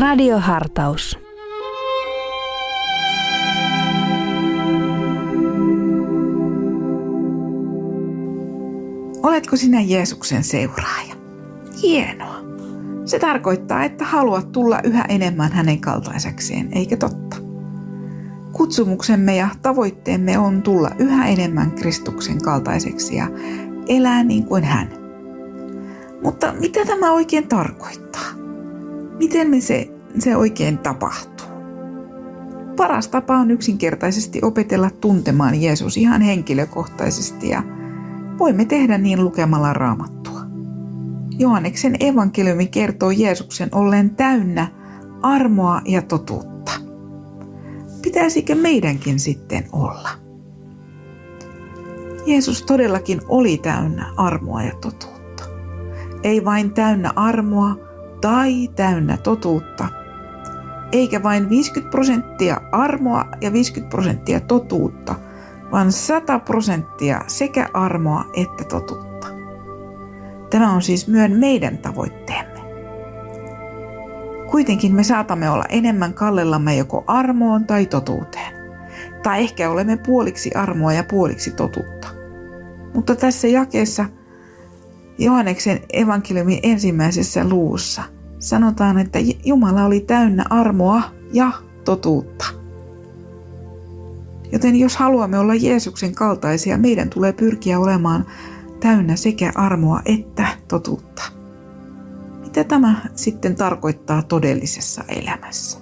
Radiohartaus. Oletko sinä Jeesuksen seuraaja? Hienoa. Se tarkoittaa, että haluat tulla yhä enemmän hänen kaltaisekseen, eikö totta? Kutsumuksemme ja tavoitteemme on tulla yhä enemmän Kristuksen kaltaiseksi ja elää niin kuin hän. Mutta mitä tämä oikein tarkoittaa? Miten se oikein tapahtuu? Paras tapa on yksinkertaisesti opetella tuntemaan Jeesus ihan henkilökohtaisesti ja voimme tehdä niin lukemalla Raamattua. Johanneksen evankeliumi kertoo Jeesuksen olleen täynnä armoa ja totuutta. Pitäisikö meidänkin sitten olla? Jeesus todellakin oli täynnä armoa ja totuutta. Ei vain täynnä armoa tai täynnä totuutta, eikä vain 50% armoa ja 50% totuutta, vaan 100% sekä armoa että totuutta. Tämä on siis myös meidän tavoitteemme. Kuitenkin me saatamme olla enemmän kallellamme joko armoon tai totuuteen. Tai ehkä olemme puoliksi armoa ja puoliksi totuutta. Mutta tässä jakeessa Johanneksen evankeliumin 1. luvussa sanotaan, että Jumala oli täynnä armoa ja totuutta. Joten jos haluamme olla Jeesuksen kaltaisia, meidän tulee pyrkiä olemaan täynnä sekä armoa että totuutta. Mitä tämä sitten tarkoittaa todellisessa elämässä?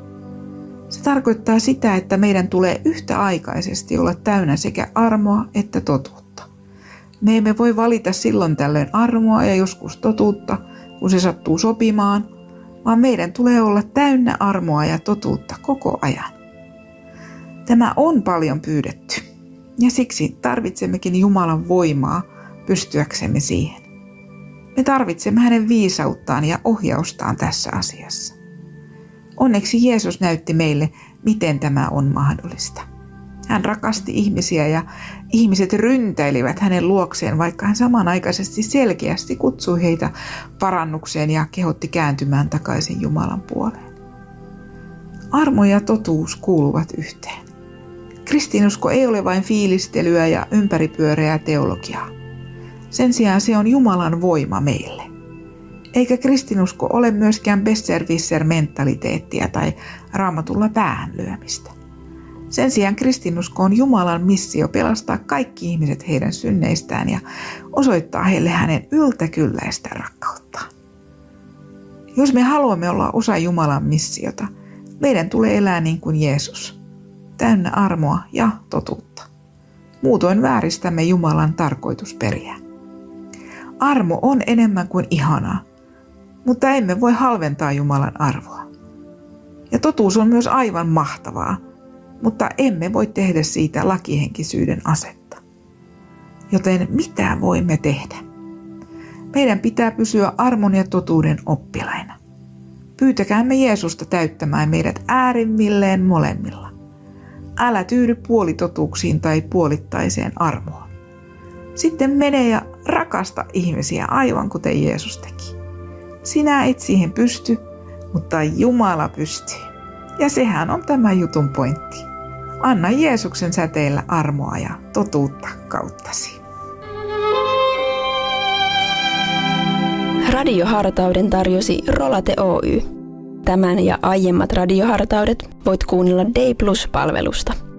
Se tarkoittaa sitä, että meidän tulee yhtäaikaisesti olla täynnä sekä armoa että totuutta. Me emme voi valita silloin tällöin armoa ja joskus totuutta, kun se sattuu sopimaan, vaan meidän tulee olla täynnä armoa ja totuutta koko ajan. Tämä on paljon pyydetty ja siksi tarvitsemmekin Jumalan voimaa pystyäksemme siihen. Me tarvitsemme hänen viisauttaan ja ohjaustaan tässä asiassa. Onneksi Jeesus näytti meille, miten tämä on mahdollista. Hän rakasti ihmisiä ja ihmiset ryntäilivät hänen luokseen, vaikka hän samanaikaisesti selkeästi kutsui heitä parannukseen ja kehotti kääntymään takaisin Jumalan puoleen. Armo ja totuus kuuluvat yhteen. Kristinusko ei ole vain fiilistelyä ja ympäripyöreää teologiaa. Sen sijaan se on Jumalan voima meille. Eikä kristinusko ole myöskään besserwisser-mentaliteettia tai raamatulla päähän lyömistä. Sen sijaan kristinusko on Jumalan missio pelastaa kaikki ihmiset heidän synneistään ja osoittaa heille hänen yltäkylläistä rakkauttaan. Jos me haluamme olla osa Jumalan missiota, meidän tulee elää niin kuin Jeesus, täynnä armoa ja totuutta. Muutoin vääristämme Jumalan tarkoitusperiä. Armo on enemmän kuin ihanaa, mutta emme voi halventaa Jumalan arvoa. Ja totuus on myös aivan mahtavaa, mutta emme voi tehdä siitä lakihenkisyyden asetta. Joten mitä voimme tehdä? Meidän pitää pysyä armon ja totuuden oppilaina. Pyytäkäämme Jeesusta täyttämään meidät äärimmilleen molemmilla. Älä tyydy puolitotuuksiin tai puolittaiseen armoon. Sitten mene ja rakasta ihmisiä aivan kuten Jeesus teki. Sinä et siihen pysty, mutta Jumala pystyy. Ja sehän on tämä jutun pointti. Anna Jeesuksen säteillä armoa ja totuutta kauttasi. Radiohartauden tarjosi Rolate Oy. Tämän ja aiemmat radiohartaudet voit kuunnella Day Plus-palvelusta.